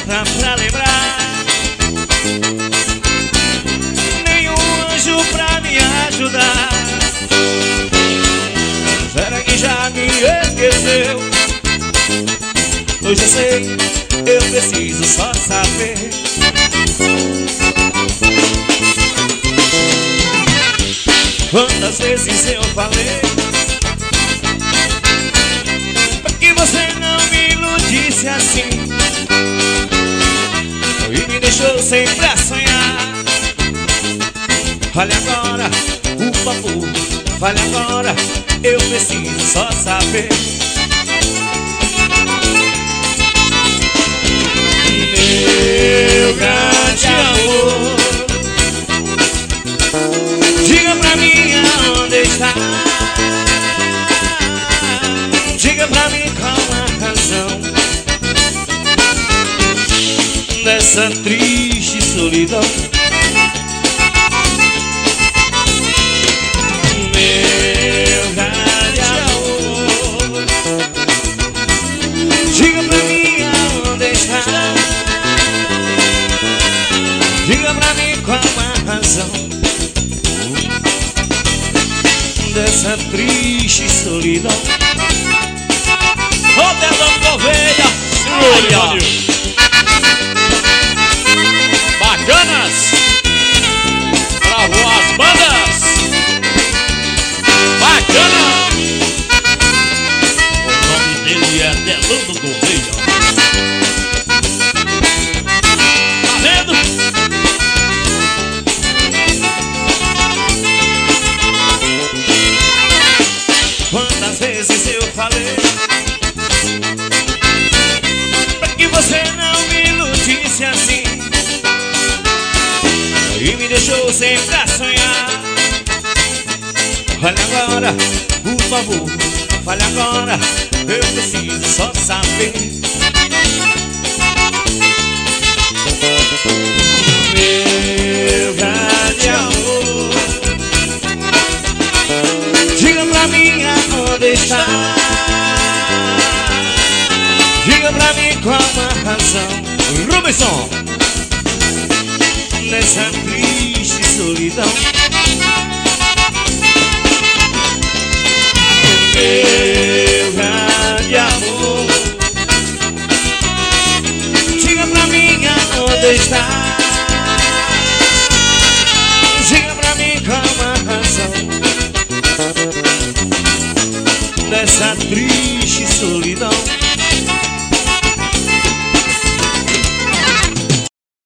outra pra lembrar, nenhum anjo pra me ajudar. Será que já me esqueceu? Hoje eu sei, eu preciso só saber. Quantas vezes eu falei pra que você não me iludisse assim e me deixou sempre a sonhar. Olha agora o papo, vale agora, eu preciso só saber. Meu grande amor, diga pra mim aonde está. Diga pra mim qual a razão dessa triste solidão. Meu grande amor, diga pra mim aonde está. Diga pra mim qual a razão dessa triste solidão. Hotel da Gouveia, olha, bacanas, travou as bandas, bacana. O nome dele é Delano Gouveia. Tá vendo? Quantas vezes eu falei pra que você não me iludisse assim e me deixou sempre a sonhar. Olha agora, por favor, fale agora, eu preciso só saber. Meu grande amor, diga pra mim aonde está. Diga pra mim qual a razão, Robinson, nessa triste solidão. Meu grande amor, diga pra mim aonde está. Diga pra mim qual a razão dessa triste